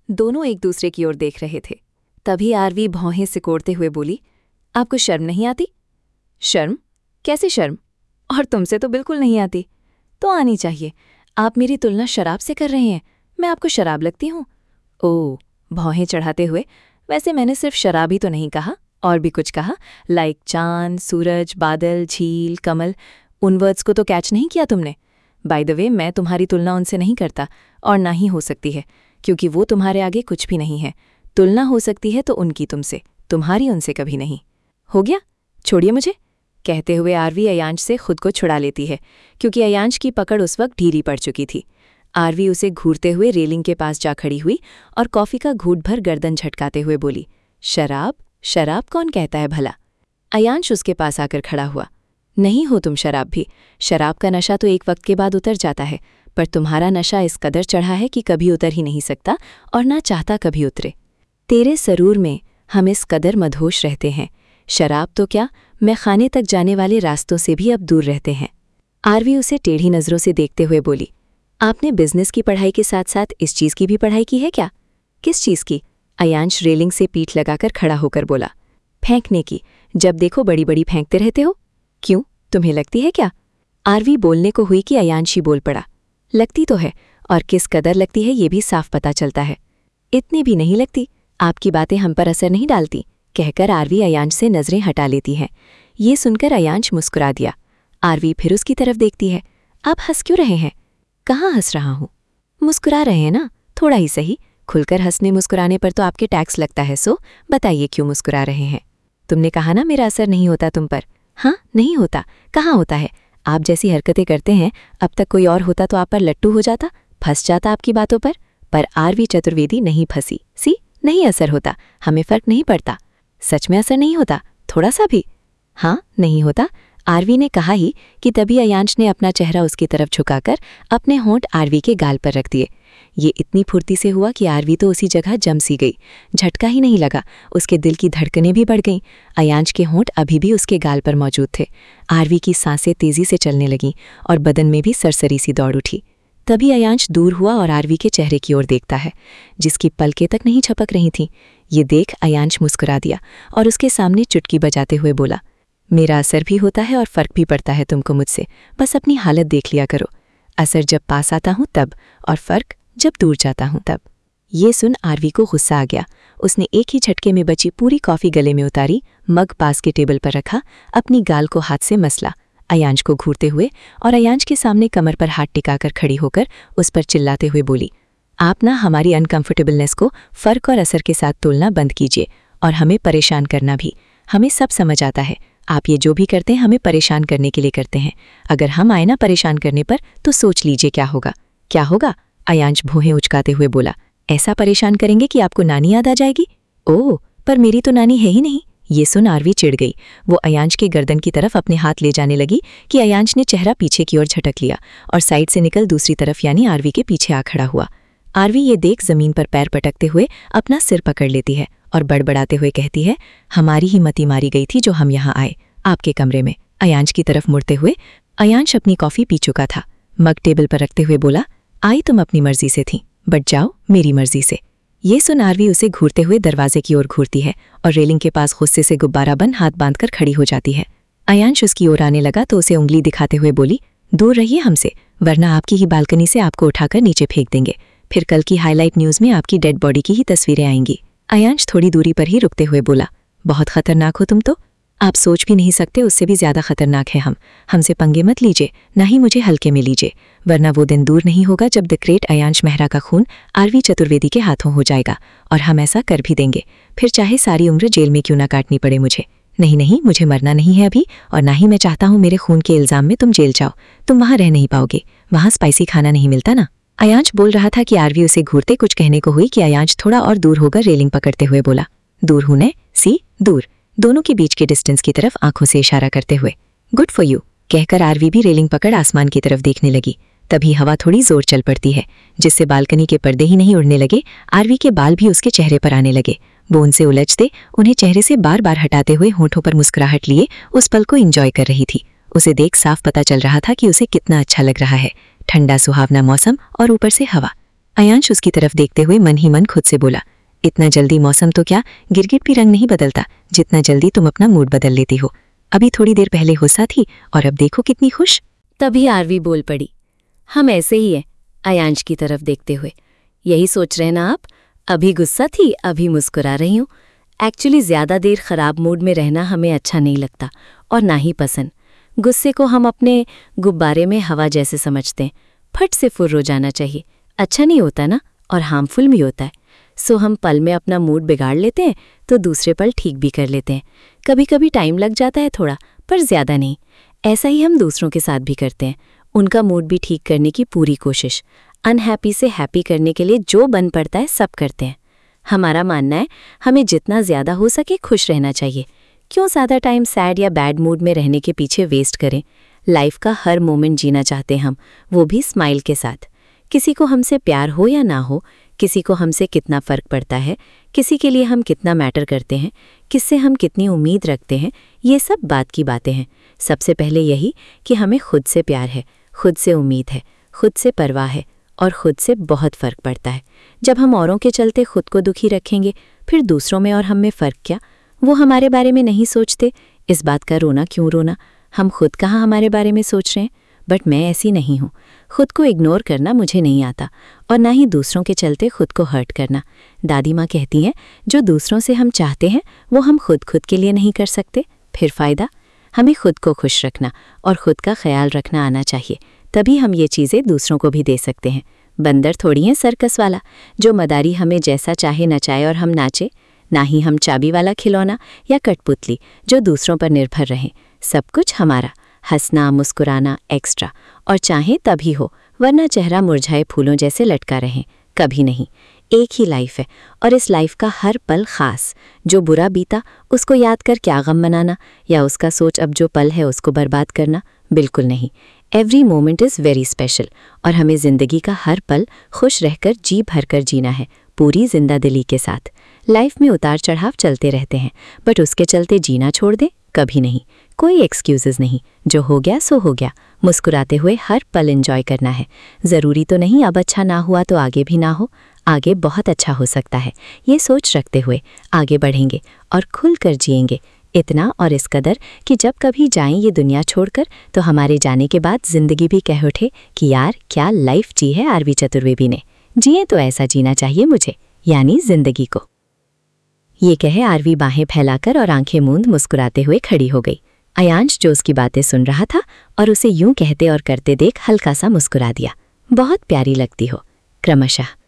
दोनों एक दूसरे की ओर देख रहे थे। तभी आरवी भौहें सिकोड़ते हुए बोली, आपको शर्म नहीं आती? शर्म? कैसी शर्म? और तुमसे तो बिल्कुल नहीं आती। तो आनी चाहिए। आप मेरी तुलना शराब से कर रहे हैं। मैं आपको शराब लगती हूँ? ओह, भौहें चढ़ाते हुए, वैसे मैंने सिर्फ शराब ही तो नहीं कहा, और भी कुछ कहा, लाइक चांद, सूरज, बादल, झील, कमल। उन वर्ड्स को तो कैच नहीं किया तुमने। बाय द वे, मैं तुम्हारी तुलना उनसे नहीं करता, और ना ही हो सकती है, क्योंकि वो तुम्हारे आगे कुछ भी नहीं है। तुलना हो सकती है तो उनकी तुमसे, तुम्हारी उनसे कभी नहीं। हो गया, छोड़िए मुझे। कहते हुए आरवी अयांश से खुद को छुड़ा लेती है, क्योंकि अयांश की पकड़ उस वक्त ढीली पड़ चुकी थी। आरवी उसे घूरते हुए रेलिंग के पास जा खड़ी हुई और कॉफ़ी का घूंट भर गर्दन झटकाते हुए बोली, शराब? शराब कौन कहता है भला? अयांश उसके पास आकर खड़ा हुआ। नहीं हो तुम शराब भी। शराब का नशा तो एक वक्त के बाद उतर जाता है, पर तुम्हारा नशा इस कदर चढ़ा है कि कभी उतर ही नहीं सकता और ना चाहता कभी उतरे। तेरे सरूर में हम इस कदर मदहोश रहते हैं, शराब तो क्या, मैं खाने तक जाने वाले रास्तों से भी अब दूर रहते हैं। आरवी उसे टेढ़ी नज़रों से देखते हुए बोली, आपने बिजनेस की पढ़ाई के साथ साथ इस चीज़ की भी पढ़ाई की है क्या? किस चीज़ की? अयांश रेलिंग से पीठ लगाकर खड़ा होकर बोला, फेंकने की। जब देखो बड़ी बड़ी फेंकते रहते हो। क्यों, तुम्हें लगती है क्या? आरवी बोलने को हुई कि अयांश ही बोल पड़ा, लगती तो है, और किस कदर लगती है ये भी साफ पता चलता है। इतनी भी नहीं लगती, आपकी बातें हम पर असर नहीं डालती, कहकर आरवी अयांश से नज़रें हटा लेती है। ये सुनकर अयांश मुस्कुरा दिया। आरवी फिर उसकी तरफ देखती है। आप हंस क्यों रहे हैं? कहाँ हंस रहा हूँ? मुस्कुरा रहे हैं ना, थोड़ा ही सही। खुलकर हंसने मुस्कुराने पर तो आपके टैक्स लगता है, सो बताइए क्यों मुस्कुरा रहे हैं? तुमने कहा ना मेरा असर नहीं होता तुम पर। हाँ, नहीं होता। कहाँ होता है? आप जैसी हरकतें करते हैं, अब तक कोई और होता तो आप पर लट्टू हो जाता, फंस जाता आपकी बातों पर आरवी चतुर्वेदी नहीं फंसी। सी, नहीं असर होता, हमें फर्क नहीं पड़ता। सच में असर नहीं होता, थोड़ा सा भी? हाँ, नहीं होता। आरवी ने कहा ही कि तभी अयांश ने अपना चेहरा उसकी तरफ झुकाकर अपने होंठ आरवी के गाल पर रख दिए। ये इतनी फुर्ती से हुआ कि आरवी तो उसी जगह जम सी गई। झटका ही नहीं लगा, उसके दिल की धड़कनें भी बढ़ गईं। अयांश के होंठ अभी भी उसके गाल पर मौजूद थे। आरवी की सांसें तेजी से चलने लगीं और बदन में भी सरसरी सी दौड़ उठी। तभी अयांश दूर हुआ और आरवी के चेहरे की ओर देखता है, जिसकी पलकें तक नहीं झपक रही थीं। ये देख अयांश मुस्कुरा दिया और उसके सामने चुटकी बजाते हुए बोला, मेरा असर भी होता है और फ़र्क भी पड़ता है तुमको मुझसे, बस अपनी हालत देख लिया करो। असर जब पास आता हूँ तब, और फ़र्क जब दूर जाता हूँ तब। ये सुन आरवी को गुस्सा आ गया। उसने एक ही झटके में बची पूरी कॉफ़ी गले में उतारी, मग पास के टेबल पर रखा, अपनी गाल को हाथ से मसला, अयांश को घूरते हुए और अयांश के सामने कमर पर हाथ टिकाकर खड़ी होकर उस पर चिल्लाते हुए बोली, आप ना हमारी अनकंफर्टेबलनेस को फ़र्क और असर के साथ तोलना बंद कीजिए, और हमें परेशान करना भी। हमें सब समझ आता है, आप ये जो भी करते हैं हमें परेशान करने के लिए करते हैं। अगर हम आए ना परेशान करने पर तो सोच लीजिए क्या होगा। क्या होगा? अयांश भौहें उचकाते हुए बोला, ऐसा परेशान करेंगे कि आपको नानी याद आ जाएगी। ओह, पर मेरी तो नानी है ही नहीं। ये सुन आरवी चिढ़ गई। वो अयांश के गर्दन की तरफ अपने हाथ ले जाने लगी कि अयांश ने चेहरा पीछे की ओर झटक लिया और साइड से निकल दूसरी तरफ यानी आरवी के पीछे आ खड़ा हुआ। आरवी ये देख जमीन पर पैर पटकते हुए अपना सिर पकड़ लेती है और बड़बड़ाते हुए कहती है, हमारी ही मती मारी गई थी जो हम यहाँ आए, आपके कमरे में। अयांश की तरफ मुड़ते हुए अयांश अपनी कॉफ़ी पी चुका था। मग टेबल पर रखते हुए बोला, आई तुम अपनी मर्जी से थी, बट जाओ मेरी मर्जी से। ये सुन आरवी उसे घूरते हुए दरवाजे की ओर घूरती है और रेलिंग के पास गुस्से से गुब्बारा बन हाथ बांधकर खड़ी हो जाती है। अयांश उसकी ओर आने लगा तो उसे उंगली दिखाते हुए बोली, दूर रहिए हमसे, वरना आपकी ही बालकनी से आपको उठाकर नीचे फेंक देंगे। फिर कल की हाईलाइट न्यूज़ में आपकी डेड बॉडी की ही तस्वीरें आएंगी। अयांश थोड़ी दूरी पर ही रुकते हुए बोला, बहुत खतरनाक हो तुम तो, आप सोच भी नहीं सकते उससे भी ज़्यादा खतरनाक है हम। हमसे पंगे मत लीजिए, ना ही मुझे हल्के में लीजिए, वरना वो दिन दूर नहीं होगा जब द ग्रेट अयांश मेहरा का खून आरवी चतुर्वेदी के हाथों हो जाएगा, और हम ऐसा कर भी देंगे, फिर चाहे सारी उम्र जेल में क्यों ना काटनी पड़े मुझे। नहीं नहीं, मुझे मरना नहीं है अभी, और ना ही मैं चाहता हूँ मेरे खून के इल्ज़ाम में तुम जेल जाओ। तुम वहाँ रह नहीं पाओगे, वहाँ स्पाइसी खाना नहीं मिलता ना। अयांश बोल रहा था कि आरवी उसे घूरते कुछ कहने को हुई कि अयांश थोड़ा और दूर होकर रेलिंग पकड़ते हुए बोला, दूर हूँ ने, सी दूर, दोनों के बीच के डिस्टेंस की तरफ आंखों से इशारा करते हुए। गुड फॉर यू, कहकर आरवी भी रेलिंग पकड़ आसमान की तरफ देखने लगी। तभी हवा थोड़ी जोर चल पड़ती है, जिससे बालकनी के पर्दे ही नहीं उड़ने लगे, आरवी के बाल भी उसके चेहरे पर आने लगे। वो उनसे उलझते उन्हें चेहरे से बार बार हटाते हुए होठों पर मुस्कुराहट लिए उस पल को एंजॉय कर रही थी। उसे देख साफ पता चल रहा था कि उसे कितना अच्छा लग रहा है, ठंडा सुहावना मौसम और ऊपर से हवा। अयांश उसकी तरफ देखते हुए मन ही मन खुद से बोला, इतना जल्दी मौसम तो क्या, गिरगिट भी रंग नहीं बदलता जितना जल्दी तुम अपना मूड बदल लेती हो। अभी थोड़ी देर पहले गुस्सा थी और अब देखो कितनी खुश। तभी आरवी बोल पड़ी, हम ऐसे ही हैं, अयांश की तरफ देखते हुए। यही सोच रहे ना आप? अभी गुस्सा थी, अभी मुस्कुरा रही हूँ। एक्चुअली ज़्यादा देर खराब मूड में रहना हमें अच्छा नहीं लगता और ना ही पसंद। गुस्से को हम अपने गुब्बारे में हवा जैसे समझते हैं, फट से फुर्र हो जाना चाहिए। अच्छा नहीं होता ना, और हार्मफुल भी होता है। सो हम पल में अपना मूड बिगाड़ लेते हैं तो दूसरे पल ठीक भी कर लेते हैं। कभी कभी टाइम लग जाता है थोड़ा, पर ज़्यादा नहीं। ऐसा ही हम दूसरों के साथ भी करते हैं, उनका मूड भी ठीक करने की पूरी कोशिश। अनहैप्पी से हैप्पी करने के लिए जो बन पड़ता है सब करते हैं। हमारा मानना है हमें जितना ज़्यादा हो सके खुश रहना चाहिए। क्यों ज़्यादा टाइम सैड या बैड मूड में रहने के पीछे वेस्ट करें? लाइफ का हर मोमेंट जीना चाहते हैं हम, वो भी स्माइल के साथ। किसी को हमसे प्यार हो या ना हो, किसी को हमसे कितना फ़र्क पड़ता है, किसी के लिए हम कितना मैटर करते हैं, किससे हम कितनी उम्मीद रखते हैं, ये सब बात की बातें हैं। सबसे पहले यही कि हमें खुद से प्यार है, खुद से उम्मीद है, खुद से परवाह है और खुद से बहुत फ़र्क पड़ता है। जब हम औरों के चलते खुद को दुखी रखेंगे, फिर दूसरों में और हम में फ़र्क क्या? वो हमारे बारे में नहीं सोचते, इस बात का रोना क्यों रोना? हम खुद कहाँ हमारे बारे में सोच रहे हैं? बट मैं ऐसी नहीं हूँ। खुद को इग्नोर करना मुझे नहीं आता और ना ही दूसरों के चलते खुद को हर्ट करना। दादी माँ कहती हैं, जो दूसरों से हम चाहते हैं वो हम खुद के लिए नहीं कर सकते, फिर फ़ायदा? हमें खुद को खुश रखना और खुद का ख्याल रखना आना चाहिए, तभी हम ये चीज़ें दूसरों को भी दे सकते हैं। बंदर थोड़ी हैं सर्कस वाला, जो मदारी हमें जैसा चाहे नचाए और हम नाचे। ना ही हम चाबी वाला खिलौना या कठपुतली जो दूसरों पर निर्भर रहें। सब कुछ हमारा, हंसना मुस्कुराना एक्स्ट्रा, और चाहे तभी हो, वरना चेहरा मुरझाए फूलों जैसे लटका रहें, कभी नहीं। एक ही लाइफ है और इस लाइफ का हर पल खास। जो बुरा बीता उसको याद कर क्या गम मनाना, या उसका सोच अब जो पल है उसको बर्बाद करना, बिल्कुल नहीं। Every moment is very special और हमें ज़िंदगी का हर पल खुश रहकर जी भरकर जीना है, पूरी जिंदा दिली के साथ। लाइफ में उतार चढ़ाव चलते रहते हैं, बट उसके चलते जीना छोड़ दें, कभी नहीं। कोई एक्सक्यूज़ेस नहीं, जो हो गया सो हो गया। मुस्कुराते हुए हर पल एंजॉय करना है। ज़रूरी तो नहीं अब अच्छा ना हुआ तो आगे भी ना हो, आगे बहुत अच्छा हो सकता है। ये सोच रखते हुए आगे बढ़ेंगे और खुलकर जिएंगे। इतना और इस कदर कि जब कभी जाएं ये दुनिया छोड़कर तो हमारे जाने के बाद ज़िंदगी भी कह उठे कि यार क्या लाइफ जी है आरवी चतुर्वेदी ने। जिए तो ऐसा जीना चाहिए मुझे, यानी ज़िंदगी को। ये कहे आरवी बाहें फैलाकर और आंखें मूंद मुस्कुराते हुए खड़ी हो गई। अयांश जो उसकी बातें सुन रहा था और उसे यूं कहते और करते देख हल्का सा मुस्कुरा दिया। बहुत प्यारी लगती हो। क्रमशः